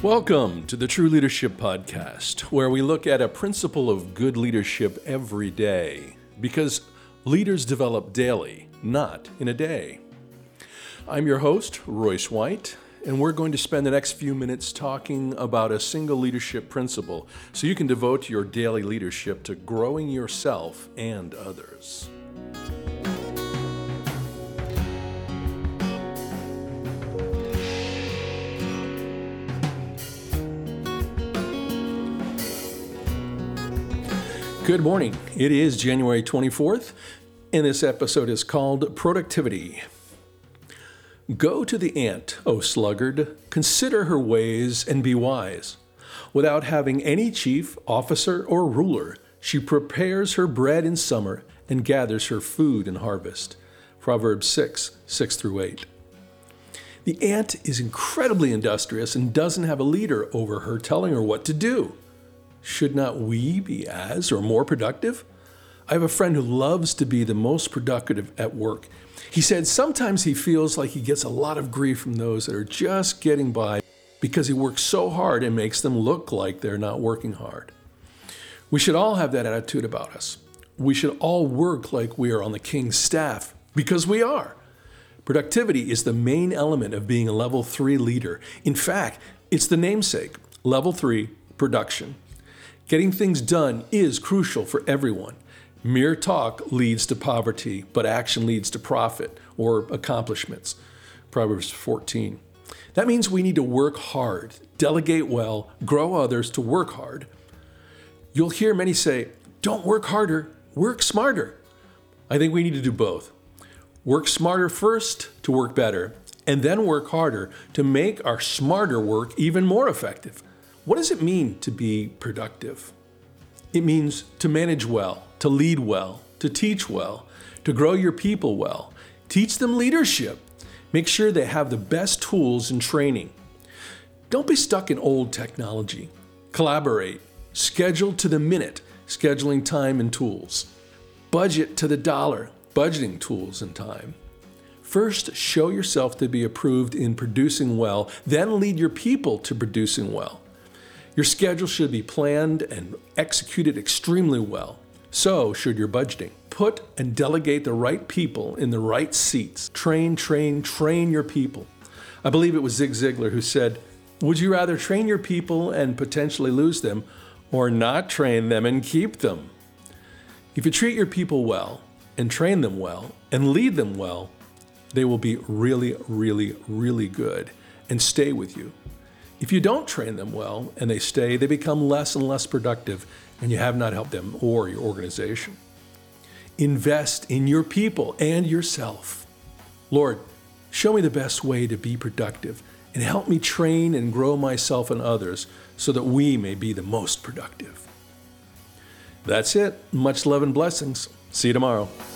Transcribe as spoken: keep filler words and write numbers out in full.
Welcome to the True Leadership Podcast, where we look at a principle of good leadership every day, because leaders develop daily, not in a day. I'm your host, Royce White, and we're going to spend the next few minutes talking about a single leadership principle so you can devote your daily leadership to growing yourself and others. Good morning. It is January twenty-fourth, and this episode is called Productivity. Go to the ant, O sluggard, consider her ways and be wise. Without having any chief, officer, or ruler, she prepares her bread in summer and gathers her food in harvest. Proverbs six, six through eight. The ant is incredibly industrious and doesn't have a leader over her telling her what to do. Should not we be as or more productive? I have a friend who loves to be the most productive at work. He said sometimes he feels like he gets a lot of grief from those that are just getting by because he works so hard and makes them look like they're not working hard. We should all have that attitude about us. We should all work like we are on the king's staff, because we are. Productivity is the main element of being a level three leader. In fact, it's the namesake, level three, production. Getting things done is crucial for everyone. Mere talk leads to poverty, but action leads to profit or accomplishments. Proverbs fourteen. That means we need to work hard, delegate well, grow others to work hard. You'll hear many say, don't work harder, work smarter. I think we need to do both. Work smarter first to work better, and then work harder to make our smarter work even more effective. What does it mean to be productive? It means to manage well, to lead well, to teach well, to grow your people well, teach them leadership, make sure they have the best tools and training. Don't be stuck in old technology. Collaborate, schedule to the minute, scheduling time and tools. Budget to the dollar, budgeting tools and time. First, show yourself to be approved in producing well, then lead your people to producing well. Your schedule should be planned and executed extremely well. So should your budgeting. Put and delegate the right people in the right seats. Train, train, train your people. I believe it was Zig Ziglar who said, would you rather train your people and potentially lose them, or not train them and keep them? If you treat your people well and train them well and lead them well, they will be really, really, really good and stay with you. If you don't train them well and they stay, they become less and less productive, and you have not helped them or your organization. Invest in your people and yourself. Lord, show me the best way to be productive and help me train and grow myself and others so that we may be the most productive. That's it. Much love and blessings. See you tomorrow.